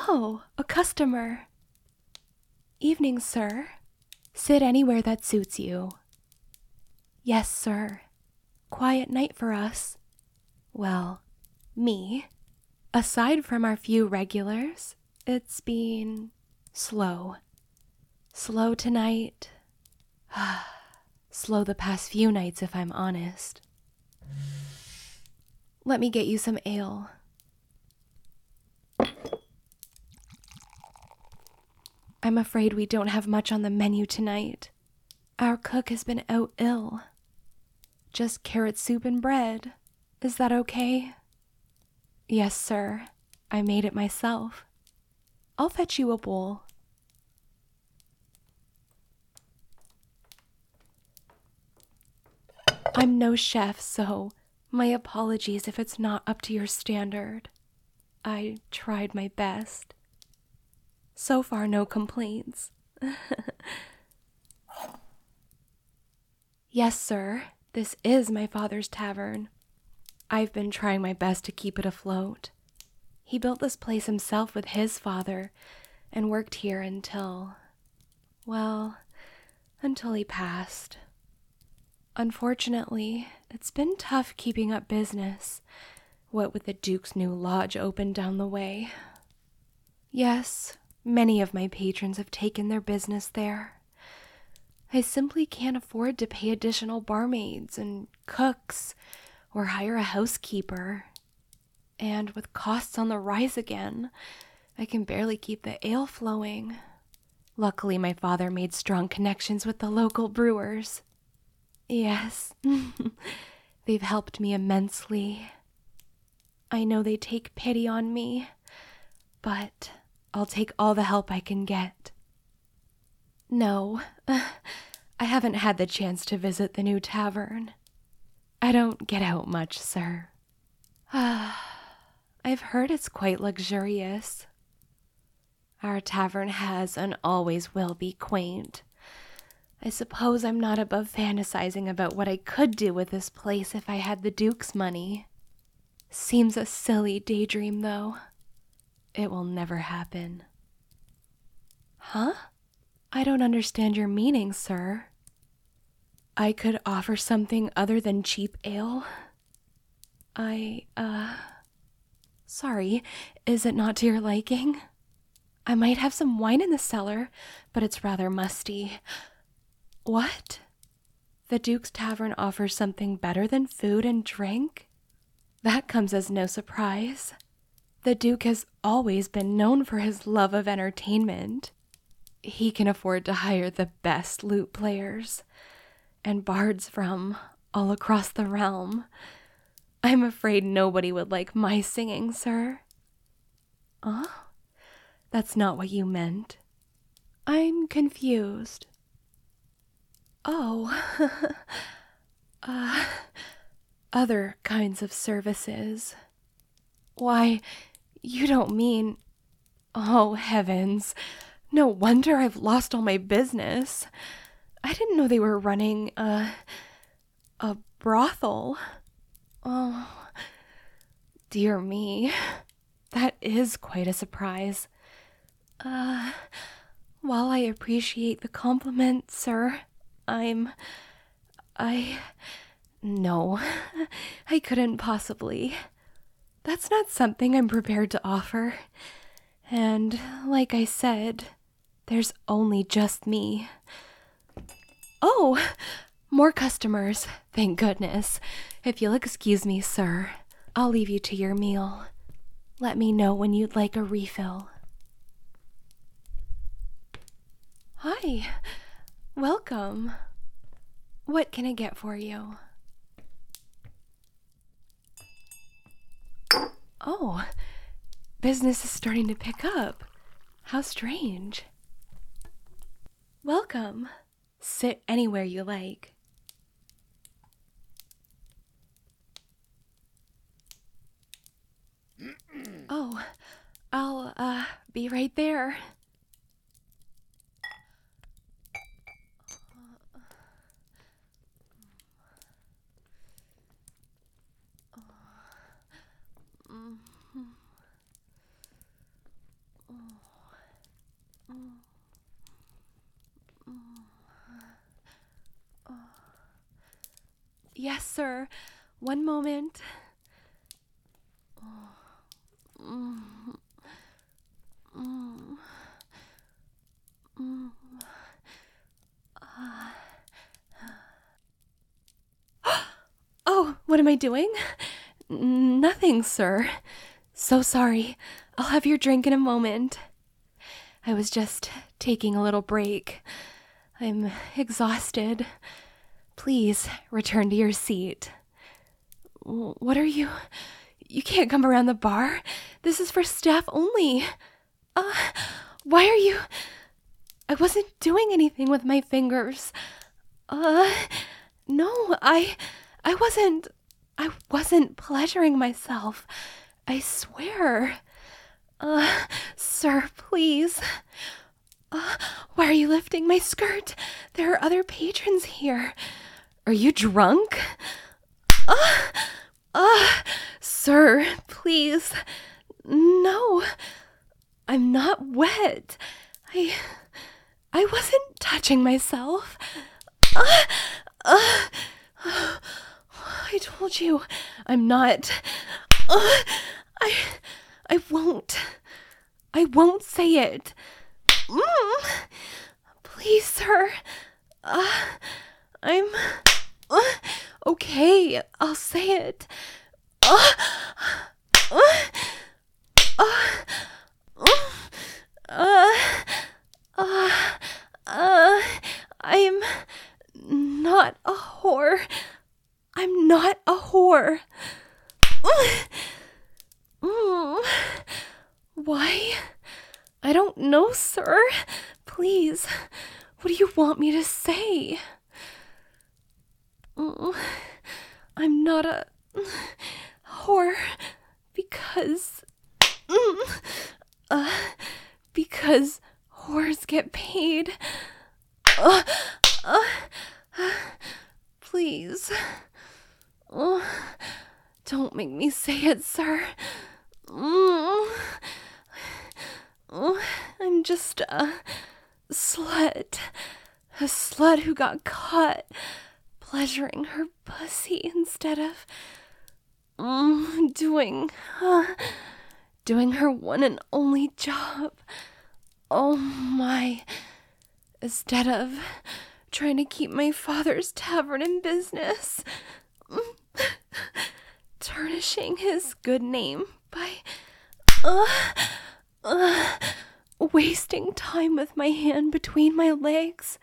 Oh, a customer. Evening, sir. Sit anywhere that suits you. Yes, sir. Quiet night for us. Well, me. Aside from our few regulars, it's been slow. Slow tonight. Slow the past few nights, if I'm honest. Let me get you some ale. I'm afraid we don't have much on the menu tonight. Our cook has been out ill. Just carrot soup and bread. Is that okay? Yes, sir. I made it myself. I'll fetch you a bowl. I'm no chef, so my apologies if it's not up to your standard. I tried my best. So far, no complaints. Yes, sir. This is my father's tavern. I've been trying my best to keep it afloat. He built this place himself with his father and worked here until he passed. Unfortunately, it's been tough keeping up business, what with the Duke's new lodge open down the way. Yes, many of my patrons have taken their business there. I simply can't afford to pay additional barmaids and cooks or hire a housekeeper. And with costs on the rise again, I can barely keep the ale flowing. Luckily, my father made strong connections with the local brewers. Yes, they've helped me immensely. I know they take pity on me, but I'll take all the help I can get. No, I haven't had the chance to visit the new tavern. I don't get out much, sir. I've heard it's quite luxurious. Our tavern has and always will be quaint. I suppose I'm not above fantasizing about what I could do with this place if I had the Duke's money. Seems a silly daydream, though. It will never happen. Huh? I don't understand your meaning, sir. I could offer something other than cheap ale? Sorry, is it not to your liking? I might have some wine in the cellar, but it's rather musty. What? The Duke's Tavern offers something better than food and drink? That comes as no surprise. The Duke has always been known for his love of entertainment. He can afford to hire the best lute players and bards from all across the realm. I'm afraid nobody would like my singing, sir. That's not what you meant. I'm confused. Oh, other kinds of services. Why, you don't mean... Oh, heavens. No wonder I've lost all my business. I didn't know they were running a brothel. Oh, dear me. That is quite a surprise. While I appreciate the compliment, sir, No, I couldn't possibly. That's not something I'm prepared to offer. And, like I said, there's only just me. Oh, more customers, thank goodness. If you'll excuse me, sir, I'll leave you to your meal. Let me know when you'd like a refill. Hi, welcome. What can I get for you? Oh, business is starting to pick up. How strange. Welcome. Sit anywhere you like. Oh, I'll, be right there. sir. One moment. Oh, what am I doing? Nothing, sir. So sorry. I'll have your drink in a moment. I was just taking a little break. I'm exhausted. Please return to your seat. What are you? You can't come around the bar. This is for staff only. Why are you? I wasn't doing anything with my fingers. No, I wasn't pleasuring myself. I swear. Sir, please. Why are you lifting my skirt? There are other patrons here. Are you drunk? Sir, please. No, I'm not wet. I wasn't touching myself. I told you, I'm not. I won't say it. Please, sir. I'm okay. I'll say it. I'm not a whore. I'm not a whore. Why? I don't know, sir. Please, what do you want me to say? I'm not a whore because whores get paid. Please. Don't make me say it, sir. I'm just a slut. A slut who got caught pleasuring her pussy instead of doing her one and only job. Oh my. Instead of trying to keep my father's tavern in business. Tarnishing his good name by wasting time with my hand between my legs.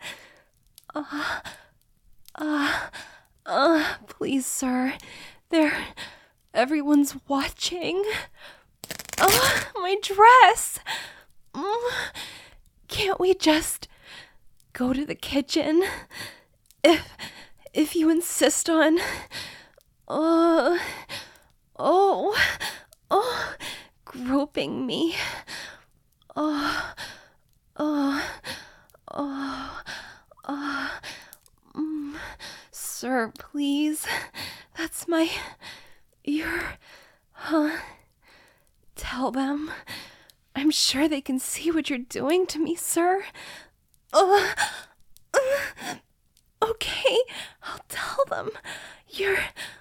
Please, sir. Everyone's watching. My dress. Can't we just go to the kitchen? If you insist on. Groping me. Sir, please. That's tell them. I'm sure they can see what you're doing to me, sir. Okay, I'll tell them. You're,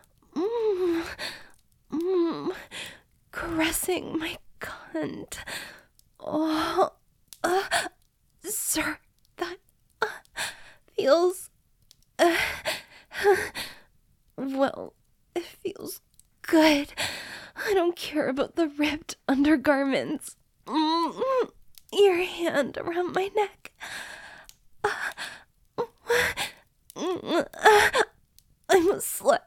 caressing my cunt. Sir, that, feels, well, it feels good. I don't care about the ripped undergarments. Your hand around my neck. I'm a slut.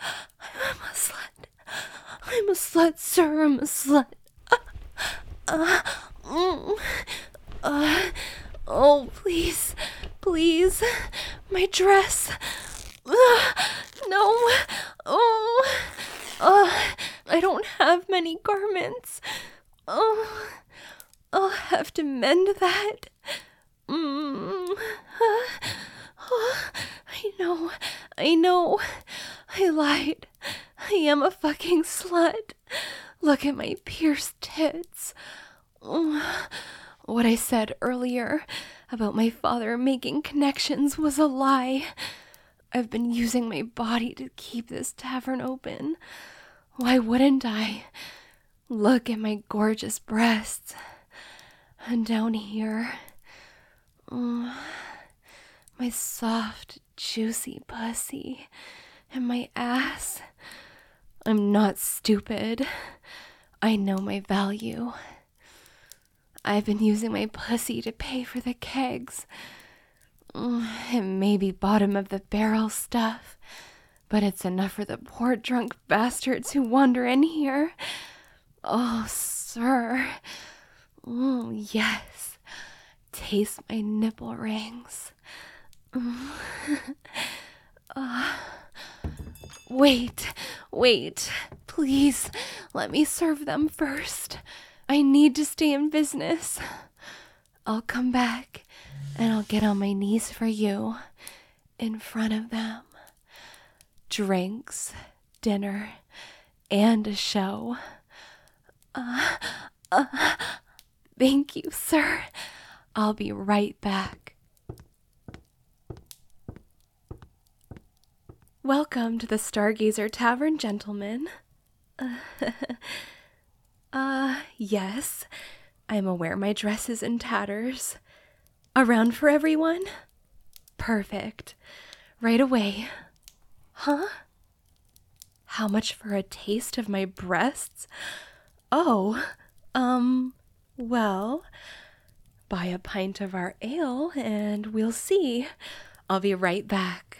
I'm a slut, sir. I'm a slut. Oh, please. Please. My dress. No. I don't have many garments. I'll have to mend that. I know. I lied. I am a fucking slut. Look at my pierced tits. What I said earlier about my father making connections was a lie. I've been using my body to keep this tavern open. Why wouldn't I? Look at my gorgeous breasts. And down here, my soft, juicy pussy. And my ass. I'm not stupid. I know my value. I've been using my pussy to pay for the kegs. It may be bottom of the barrel stuff, but it's enough for the poor drunk bastards who wander in here. Oh, sir. Yes. Taste my nipple rings. Wait. Please, let me serve them first. I need to stay in business. I'll come back, and I'll get on my knees for you, in front of them. Drinks, dinner, and a show. Thank you, sir. I'll be right back. Welcome to the Stargazer Tavern, gentlemen. Yes. I'm aware my dress is in tatters. Around for everyone? Perfect. Right away. Huh? How much for a taste of my breasts? Oh, well, buy a pint of our ale and we'll see. I'll be right back.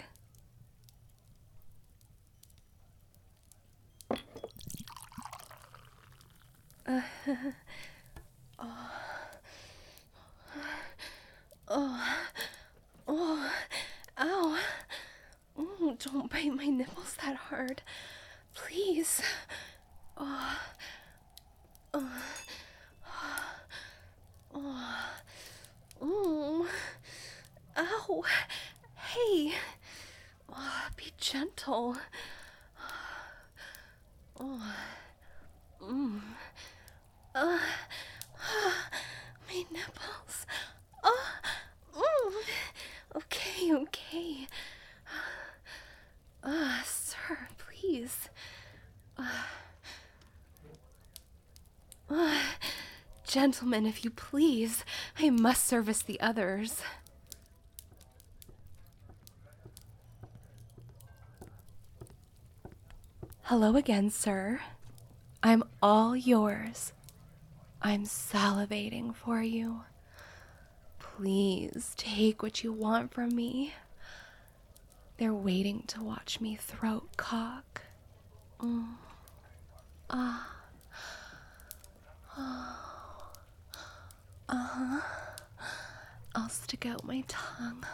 Ow. Don't bite my nipples that hard. Please. Ow. Hey. Be gentle. My nipples. Okay. Sir, please. Gentlemen, if you please, I must service the others. Hello again, sir. I'm all yours. I'm salivating for you. Please take what you want from me. They're waiting to watch me throat cock. I'll stick out my tongue.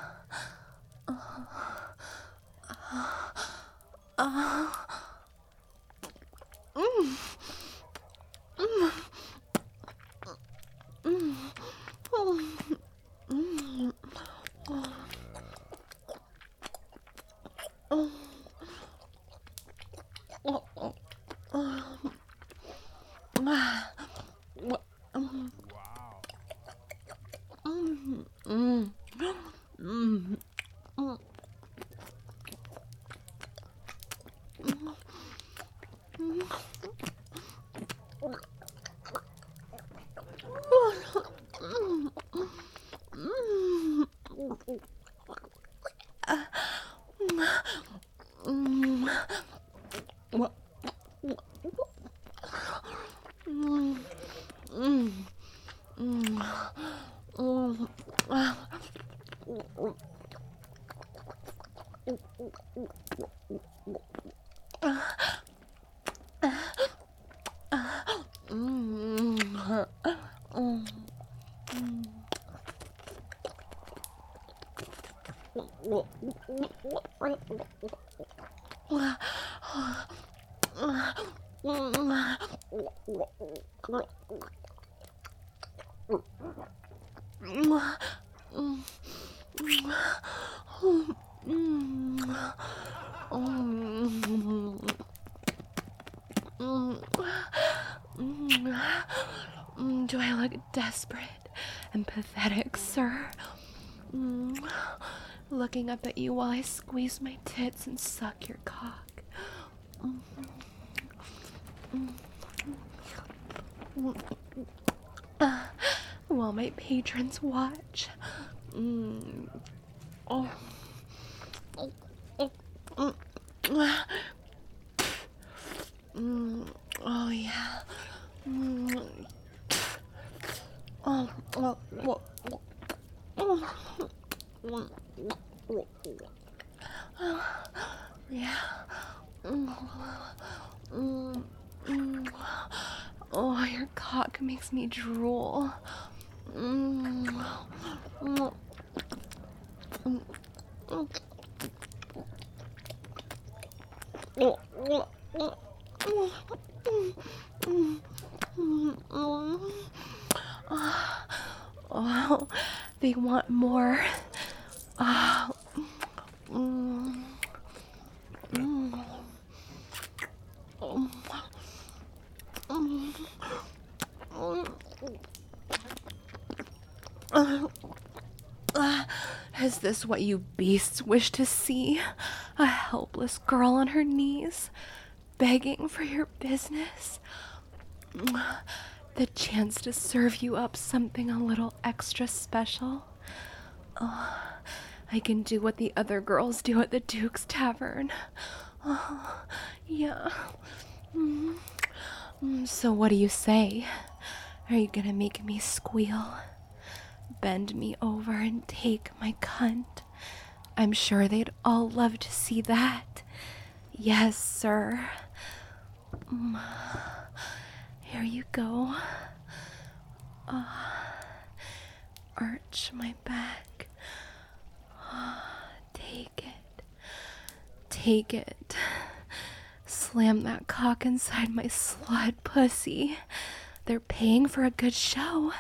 Do I look desperate and pathetic, sir? Looking up at you while I squeeze my tits and suck your cock. While my patrons watch. Oh yeah. Yeah. Oh, your cock makes me drool. Oh, they want more. Is this what you beasts wish to see? A helpless girl on her knees, begging for your business? The chance to serve you up something a little extra special? I can do what the other girls do at the Duke's Tavern. Yeah. So what do you say? Are you gonna make me squeal? Bend me over and take my cunt? I'm sure they'd all love to see that. Yes, sir. Here you go. Arch my back. Take it. Take it. Slam that cock inside my slut pussy. They're paying for a good show.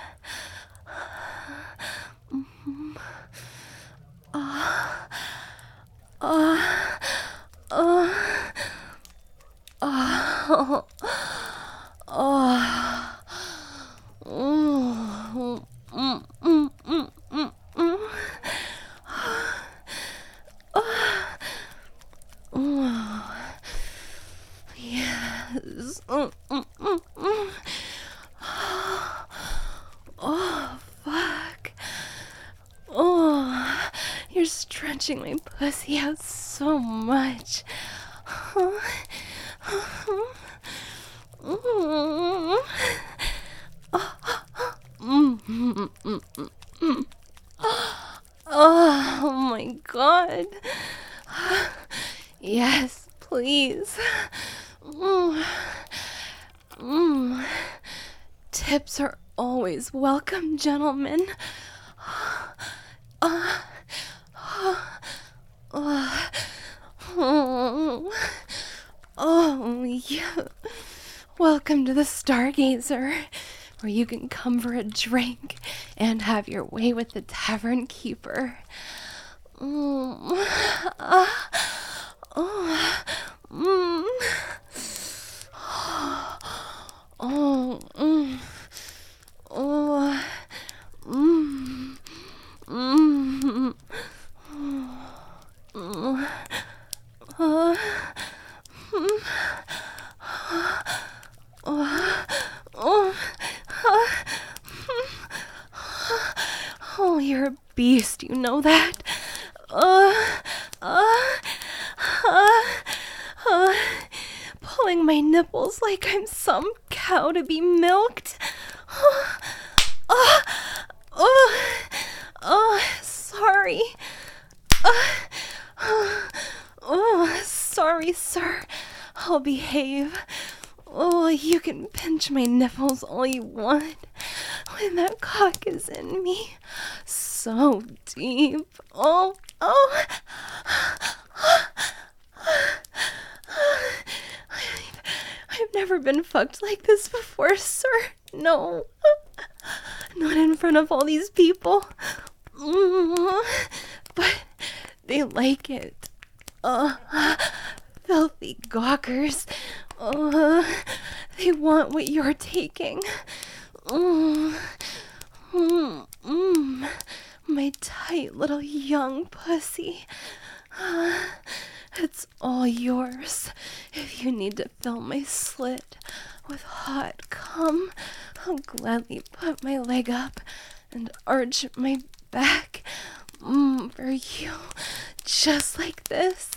Yes. Oh, fuck. Oh, you're stretching my pussy out so much. Oh my god. Yes, please. Tips are always welcome, gentlemen. Oh, yeah. Welcome to the Stargazer, where you can come for a drink and have your way with the tavern keeper. Oh, you're a beast, you know that? Pulling my nipples like I'm some cow to be milked. Sorry. Sorry, sir. I'll behave. Oh, you can pinch my nipples all you want when that cock is in me. So deep. I've never been fucked like this before, sir. No. Not in front of all these people. But they like it. Filthy gawkers. They want what my tight little young pussy. It's all yours. If you need to fill my slit with hot cum, I'll gladly put my leg up and arch my back for you, just like this.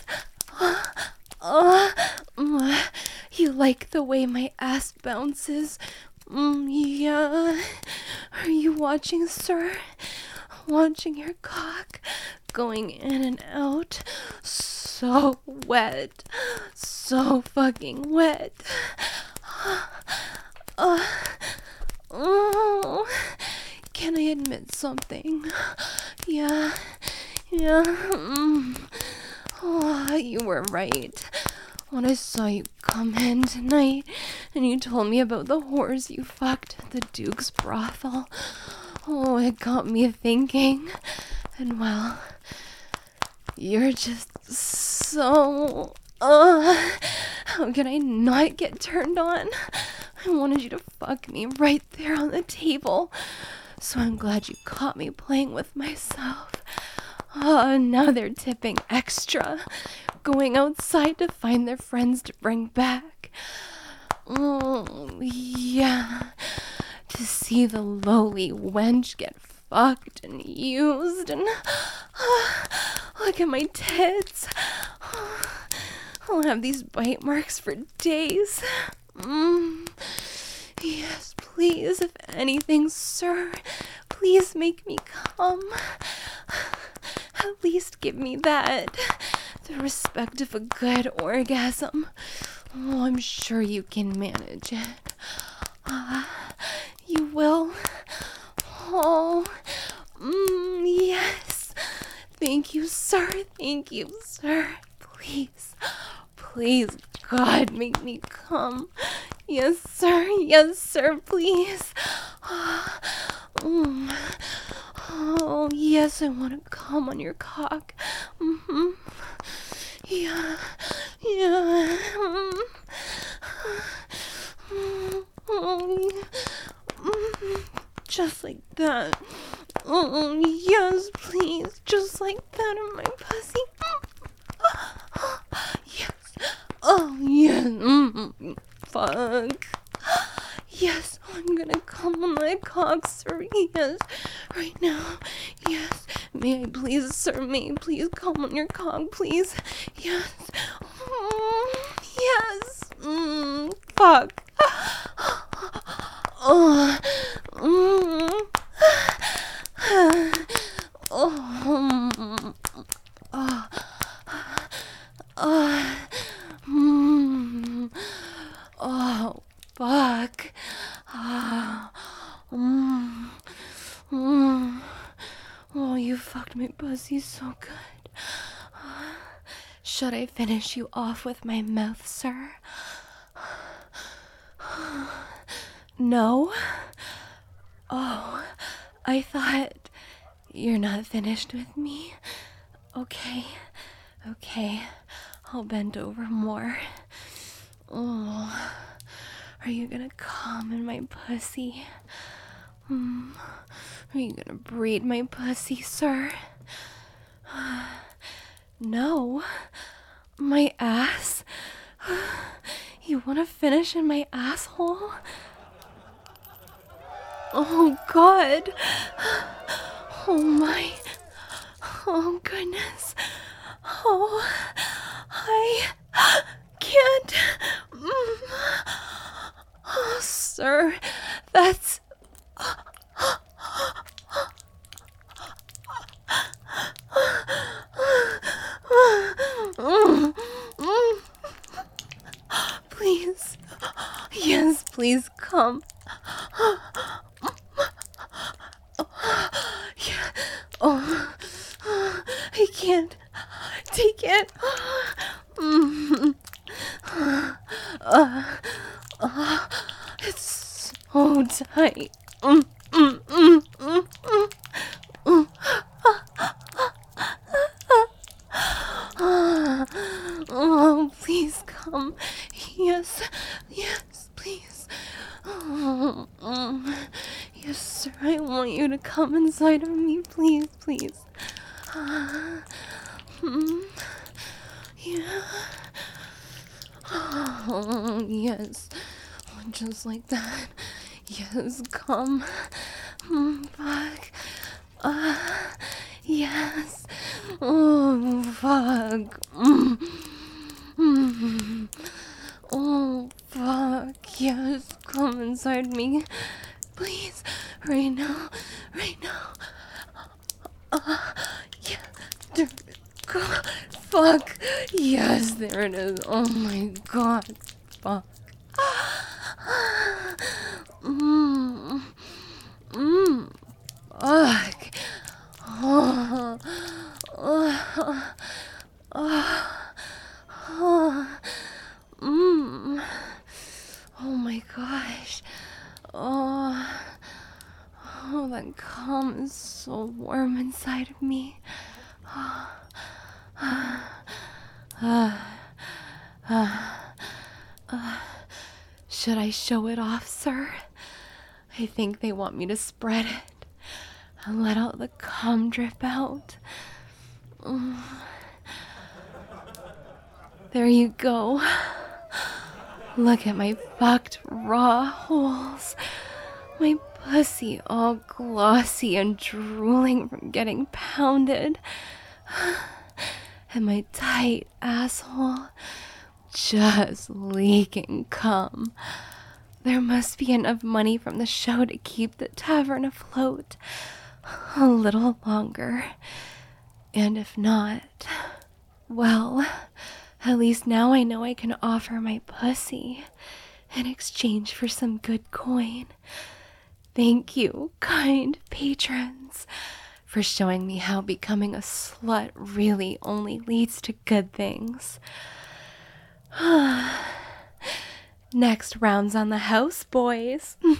You like the way my ass bounces? Yeah. Are you watching, sir? Watching your cock going in and out? So wet. So fucking wet. Can I admit something? Yeah. Oh, you were right. When I saw you come in tonight and you told me about the whores you fucked at the Duke's brothel, oh, it got me thinking. And well, you're just so... how can I not get turned on? I wanted you to fuck me right there on the table. So I'm glad you caught me playing with myself. Now they're tipping extra, going outside to find their friends to bring back. Oh, yeah. To see the lowly wench get fucked and used and... look at my tits. I'll have these bite marks for days. Yes, please, if anything, sir, please make me come. At least give me that. The respect of a good orgasm. Oh, I'm sure you can manage it. You will? Oh, yes. Thank you, sir. Thank you, sir. Please, God, make me come. Yes, sir. Yes, sir, please. Oh, yes, I want to come on your cock. Yeah. Just like that. Oh, yes, please. Just like that in my pussy. Yes. Oh, yes. Fuck. Yes, I'm gonna come on my cock, sir. Yes, right now. Yes. May I please, sir? May I please come on your cock, please? Yes. Yes. Fuck. Oh, fuck. Oh, you fucked my pussy so good. Should I finish you off with my mouth, sir? No? Oh, I thought you're not finished with me. Okay. I'll bend over more. Oh, are you gonna come in my pussy? Are you gonna breed my pussy, sir? No. My ass? You wanna finish in my asshole? Oh, God. Oh, my. Oh, goodness. Oh, I can't. Oh, sir, that's... Please. Yes, please come. Yeah. Oh, I can't take it. It's so tight. Oh, please come. Yes, please. Yes, sir. I want you to come inside of me, please, please. Yeah. Oh, yes. Just like that. Yes, come. Fuck. Yes. Oh, fuck. Oh, fuck. Yes, come inside me. Please. Right now. Right now. Yeah. God. Fuck. Yes, there it is. Oh my god. Fuck. Fuck. Oh. Oh my gosh. Oh, that calm is so warm inside of me. Should I show it off, sir? I think they want me to spread it and let all the cum drip out. There you go. Look at my fucked raw holes. My pussy all glossy and drooling from getting pounded. And my tight asshole just leaking cum. There must be enough money from the show to keep the tavern afloat a little longer. And if not, well, at least now I know I can offer my pussy in exchange for some good coin. Thank you, kind patrons, for showing me how becoming a slut really only leads to good things. Next round's on the house, boys.